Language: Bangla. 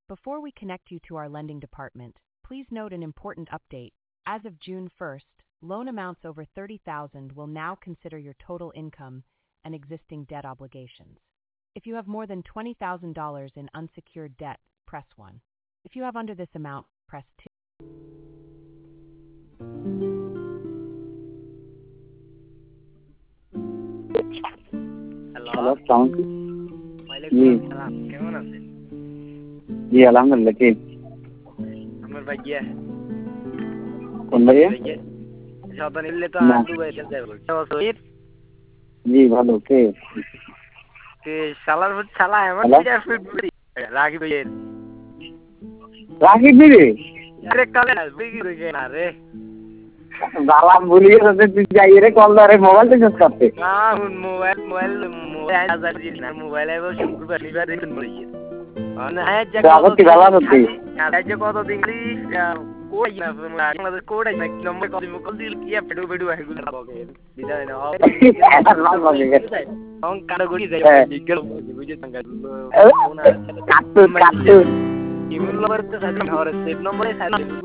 Before we connect you to our lending department, please note an important update. As of June 1st, loan amounts over $30,000 will now consider your total income and existing debt obligations. If you have more than $20,000 in unsecured debt, press 1. If you have under this amount, press 2. Hello, আসসালামু ওয়ালাইকুম আসসালাম। কেমন আছেন? জি আলহামদুলিল্লাহ। কে? আমার ভাইয়া। কোন ভাইয়া? সাদা নিলে তো না। দুবাই যাবে। জি ভালো। কে? শালার শালা এমন হ্যালো? রাগি ভাইয়ের। রাকিব দিদি? আরে কালে বিগি হয়ে না রে। বালাম ভুলিয়ে গেছে তুই যাই রে কল ধরে মোবাইল থেকে করতে। না মোবাইল হাজার দিন না মোবাইল আইবো শুক্রবার শনিবার দিন বলিয়ে। মানে আজ যে কত দিন কোড না আমাদের কোড আই না নম্বর কত মুকল দিল কি পেডু পেডু আইগুলো বগে বিদায় না অং কারগড়ি যাই নিগল বুঝে সংগা কাটু ইমুল নম্বর তো সাইড নম্বরে সাইড